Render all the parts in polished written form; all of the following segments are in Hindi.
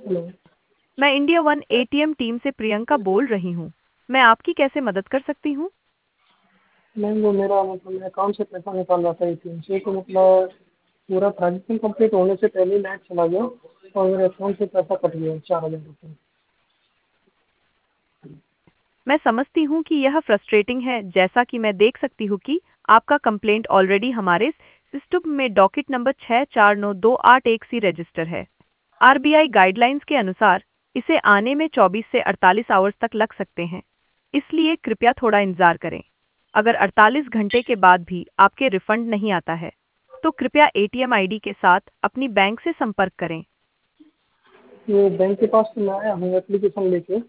हेलो। मैं इंडिया वन एटीएम टीम से प्रियंका बोल रही हूँ। मैं आपकी कैसे मदद कर सकती हूँ? मैम वो मेरा मतलब मेरे अकाउंट से पैसा निकाल रहा था एटीएम से, तो मतलब पूरा ट्रांजेक्शन कंप्लीट होने से पहले ही नेट चला गया और मेरे अकाउंट से पैसा कट गया 4,000 रुपये। मैं समझती हूँ कि यह फ्रस्ट्रेटिंग है। जैसा कि मैं देख सकती हूँ कि आपका कंप्लेंट ऑलरेडी हमारे सिस्टम में डॉकेट नंबर 64928 सी रजिस्टर है। आरबीआई गाइडलाइंस के अनुसार इसे आने में 24 से 48 आवर्स तक लग सकते हैं, इसलिए कृपया थोड़ा इंतजार करें। अगर 48 घंटे के बाद भी आपके रिफंड नहीं आता है, तो कृपया एटीएम आईडी के साथ अपनी बैंक से संपर्क करें। ये बैंक के पास तो मैं आया हूँ एप्लीकेशन लेके।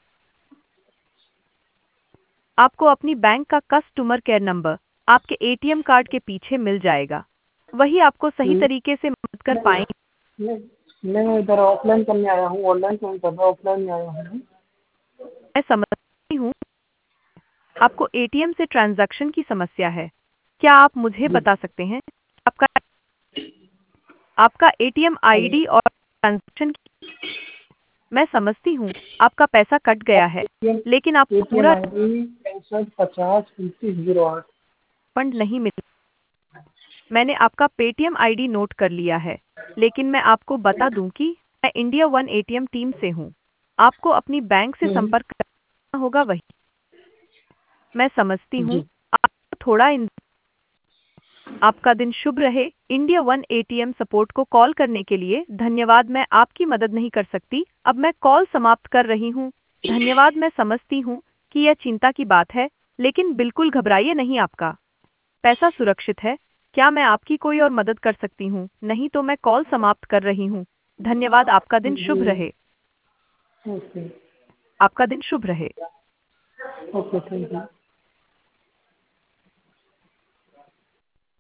आपको अपनी बैंक का कस्टमर केयर नंबर आपके एटीएम कार्ड के पीछे मिल जाएगा। वही आपको सही हम्म, तरीके से मदद कर नहीं पाएंगे। मैं मैं इधर ऑफलाइन करने आया हूँ, ऑनलाइन तो नहीं कर रहा, ऑफलाइन में आया हूँ। मैं समझती हूँ आपको एटीएम से ट्रांजैक्शन की समस्या है। क्या आप मुझे जी। बता सकते हैं आपका आपका एटीएम हेलो। आईडी और ट्रांजैक्शन की? मैं समझती हूँ आपका पैसा कट गया है, एटीएम लेकिन आपको एटीएम पूरा आई डी 6550 2908। रिफंड नहीं मिला। मैंने आपका पेटीएम आईडी नोट कर लिया है, लेकिन मैं आपको बता दूं कि मैं इंडिया वन एटीएम टीम से हूं। आपको अपनी बैंक से संपर्क करना होगा। वही मैं समझती हूँ। जी। आपको थोड़ा आपका दिन शुभ रहे। इंडिया वन एटीएम सपोर्ट को कॉल करने के लिए धन्यवाद। मैं आपकी मदद नहीं कर सकती। अब मैं कॉल समाप्त कर रही हूँ। धन्यवाद। मैं समझती हूँ कि यह चिंता की बात है, लेकिन बिल्कुल घबराइए नहीं। आपका पैसा सुरक्षित है। क्या मैं आपकी कोई और मदद कर सकती हूँ? नहीं तो मैं कॉल समाप्त कर रही हूँ। धन्यवाद। आपका दिन शुभ जी। रहे। ओके। आपका दिन शुभ रहे। Okay, thank you.